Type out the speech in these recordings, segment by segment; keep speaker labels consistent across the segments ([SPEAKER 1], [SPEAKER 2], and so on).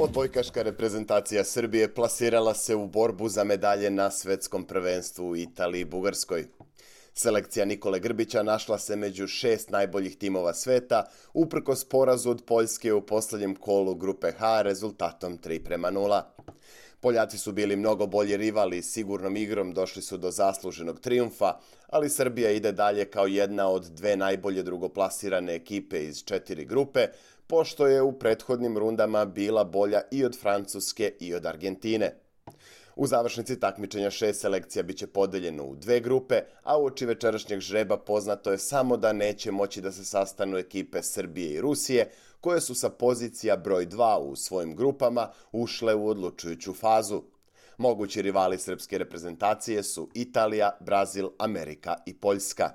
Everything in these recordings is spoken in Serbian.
[SPEAKER 1] Odbojkaška reprezentacija Srbije plasirala se u borbu za medalje na svetskom prvenstvu u Italiji i Bugarskoj. Selekcija Nikole Grbića našla se među 6 najboljih timova sveta, uprkos porazu od Poljske u posljednjem kolu grupe H rezultatom 3:0. Poljaci su bili mnogo bolji rivali i sigurnom igrom došli su do zasluženog trijumfa, ali Srbija ide dalje kao jedna od 2 najbolje drugoplasirane ekipe iz 4 grupe, pošto je u prethodnim rundama bila bolja i od Francuske i od Argentine. U završnici takmičenja 6 selekcija biće podeljeno u 2 grupe, a uoči večerašnjeg žreba poznato je samo da neće moći da se sastanu ekipe Srbije i Rusije, koje su sa pozicija broj 2 u svojim grupama ušle u odlučujuću fazu. Mogući rivali srpske reprezentacije su Italija, Brazil, Amerika i Poljska.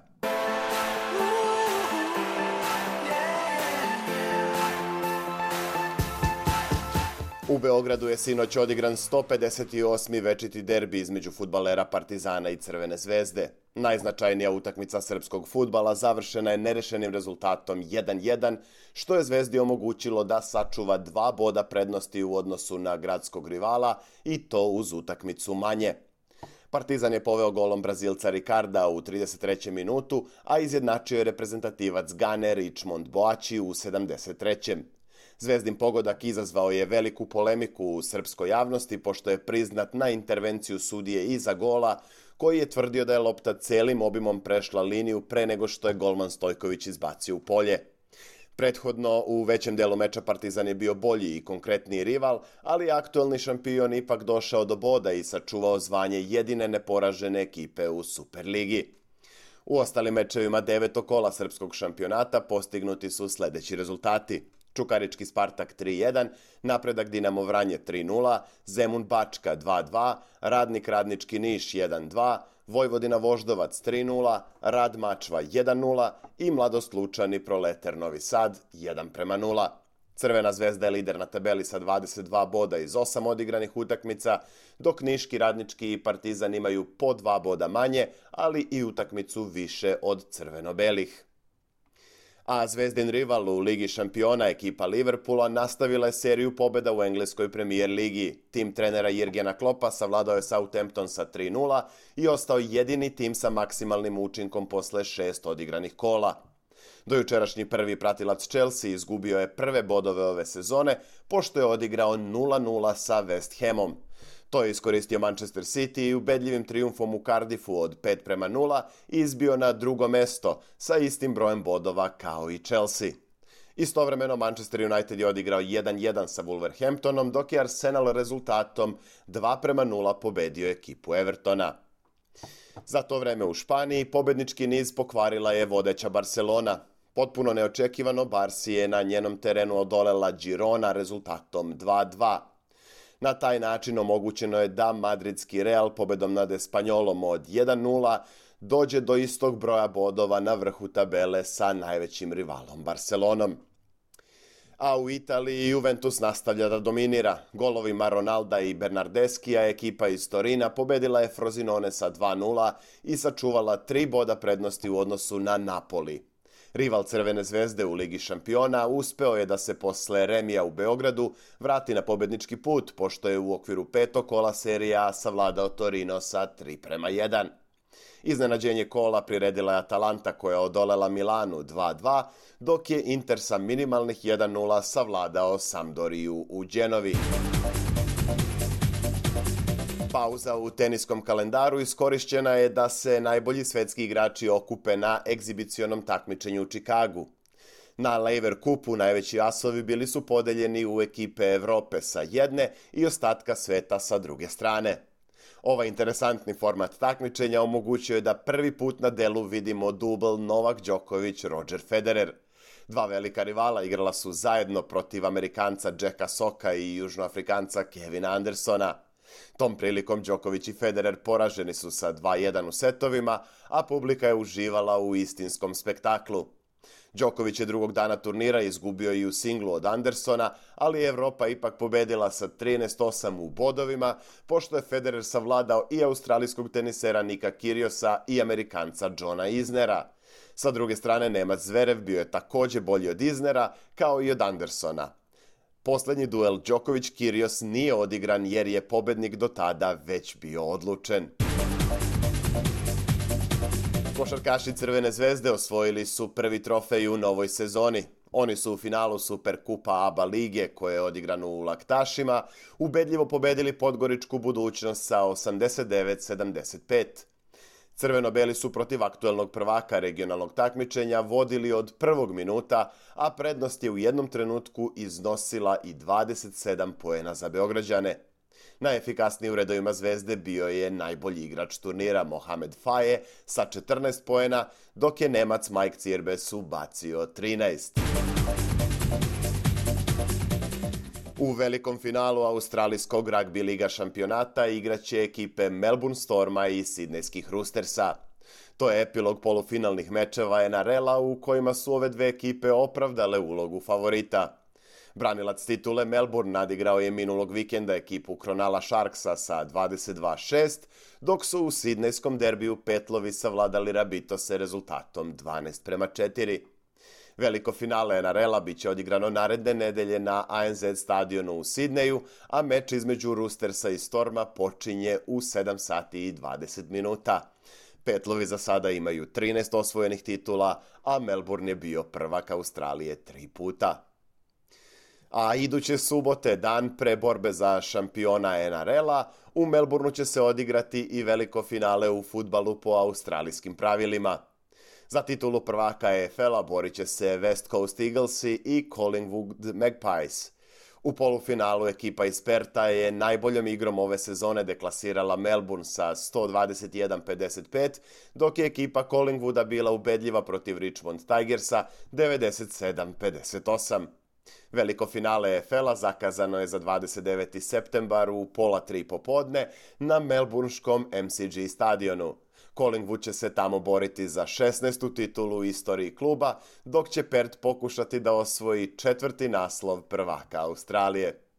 [SPEAKER 1] U Beogradu je sinoć odigran 158. večiti derbi između fudbalera Partizana i Crvene zvezde. Najznačajnija utakmica srpskog fudbala završena je nerešenim rezultatom 1:1, što je Zvezdi omogućilo da sačuva 2 boda prednosti u odnosu na gradskog rivala i to uz utakmicu manje. Partizan je poveo golom Brazilca Ricarda u 33. minutu, a izjednačio je reprezentativac Gane Richmond Boači u 73. Zvezdin pogodak izazvao je veliku polemiku u srpskoj javnosti, pošto je priznat na intervenciju sudije iza gola, koji je tvrdio da je lopta celim obimom prešla liniju pre nego što je golman Stojković izbacio u polje. Prethodno, u većem delu meča Partizan je bio bolji i konkretniji rival, ali aktuelni šampion ipak došao do boda i sačuvao zvanje jedine neporažene ekipe u Superligi. U ostalim mečevima 9. kola srpskog šampionata postignuti su sledeći rezultati: Čukarički Spartak 3:1, Napredak Dinamo Vranje 3:0, Zemun Bačka 2:2, Radnik Radnički Niš 1:2, Vojvodina Voždovac 3:0, Rad Mačva 1:0 i Mladost Lučani Proleter Novi Sad 1:0. Crvena zvezda je lider na tabeli sa 22 boda iz 8 odigranih utakmica, dok Niški, Radnički i Partizan imaju po 2 boda manje, ali i utakmicu više od crveno-belih. A zvezdin rival u Ligi šampiona, ekipa Liverpoola, nastavila je seriju pobjeda u engleskoj Premier ligi. Tim trenera Jurgena Kloppa savladao je Southampton sa 3:0 i ostao jedini tim sa maksimalnim učinkom posle 6 odigranih kola. Dojučerašnji prvi pratilac Chelsea izgubio je prve bodove ove sezone, pošto je odigrao 0:0 sa West Hamom. To je iskoristio Manchester City i ubedljivim trijumfom u Cardiffu od 5:0 izbio na drugo mesto sa istim brojem bodova kao i Chelsea. Istovremeno Manchester United je odigrao 1:1 sa Wolverhamptonom, dok je Arsenal rezultatom 2:0 pobedio ekipu Evertona. Za to vreme u Španiji pobednički niz pokvarila je vodeća Barcelona. Potpuno neočekivano Barsi je na njenom terenu odolela Girona rezultatom 2:2. Na taj način omogućeno je da madridski Real pobedom nad Espanjolom od 1:0 dođe do istog broja bodova na vrhu tabele sa najvećim rivalom Barcelonom. A u Italiji Juventus nastavlja da dominira. Golovima Ronalda i Bernardeskija ekipa iz Torina pobedila je Frosinone sa 2:0 i sačuvala 3 boda prednosti u odnosu na Napoli. Rival Crvene zvezde u Ligi šampiona uspeo je da se posle remija u Beogradu vrati na pobednički put, pošto je u okviru 5. kola Serie A savladao Torino sa 3:1. Iznenađenje kola priredila je Atalanta, koja je odolela Milanu 2:2, dok je Inter sa minimalnih 1:0 savladao Sampdoriju u Genovi. Pauza u teniskom kalendaru iskorišćena je da se najbolji svetski igrači okupe na egzibicionom takmičenju u Čikagu. Na Laver Cupu najveći asovi bili su podeljeni u ekipe Evrope sa jedne i ostatka sveta sa druge strane. Ovaj interesantni format takmičenja omogućio je da prvi put na delu vidimo dubl Novak Đoković-Roger Federer. Dva velika rivala igrala su zajedno protiv Amerikanca Jacka Socka i Južnoafrikanca Kevina Andersona. Tom prilikom Đoković i Federer poraženi su sa 2:1 u setovima, a publika je uživala u istinskom spektaklu. Đoković je drugog dana turnira izgubio i u singlu od Andersona, ali je Evropa ipak pobedila sa 13:8 u bodovima, pošto je Federer savladao i australijskog tenisera Nika Kyrgiosa i Amerikanca Johna Isnera. Sa druge strane, Nemac Zverev bio je takođe bolji od Isnera, kao i od Andersona. Posljednji duel Djokovic-Kyrgios nije odigran jer je pobednik do tada već bio odlučen. Košarkaši Crvene zvezde osvojili su prvi trofej u novoj sezoni. Oni su u finalu Superkupa ABA lige, koje je odigrano u Laktašima, ubedljivo pobedili Podgoričku Budućnost sa 89-75. Crveno-beli su protiv aktuelnog prvaka regionalnog takmičenja vodili od prvog minuta, a prednost je u jednom trenutku iznosila i 27 poena za Beograđane. Najefikasniji u redovima Zvezde bio je najbolji igrač turnira Mohamed Faje sa 14 poena, dok je Nemac Mike Cirbes ubacio 13. U velikom finalu australijskog ragbi liga šampionata igraće ekipe Melbourne Storma i Sidnejskih Roostersa. To je epilog polufinalnih mečeva NRL-a u kojima su ove dve ekipe opravdale ulogu favorita. Branilac titule Melbourne nadigrao je minulog vikenda ekipu Cronulla Sharksa sa 22-6, dok su u sidnejskom derbiju Petlovi savladali Rabitose rezultatom 12-4. Veliko finale NRL-a biće odigrano naredne nedelje na ANZ stadionu u Sidneju, a meč između Roostersa i Storma počinje u 7 sati i 20 minuta. Petlovi za sada imaju 13 osvojenih titula, a Melbourne je bio prvak Australije 3 puta. A iduće subote, dan pre borbe za šampiona NRL-a, u Melbourneu će se odigrati i veliko finale u fudbalu po australijskim pravilima. Za titulu prvaka EFL-a borit će se West Coast Eaglesi i Collingwood Magpies. U polufinalu ekipa iz Perta je najboljom igrom ove sezone deklasirala Melbourne sa 121-55, dok je ekipa Collingwooda bila ubedljiva protiv Richmond Tigersa 97-58. Veliko finale EFL-a zakazano je za 29. septembar u 2:30 popodne na melbourneškom MCG stadionu. Collingwood će se tamo boriti za 16. titulu u istoriji kluba, dok će Perth pokušati da osvoji 4. naslov prvaka Australije.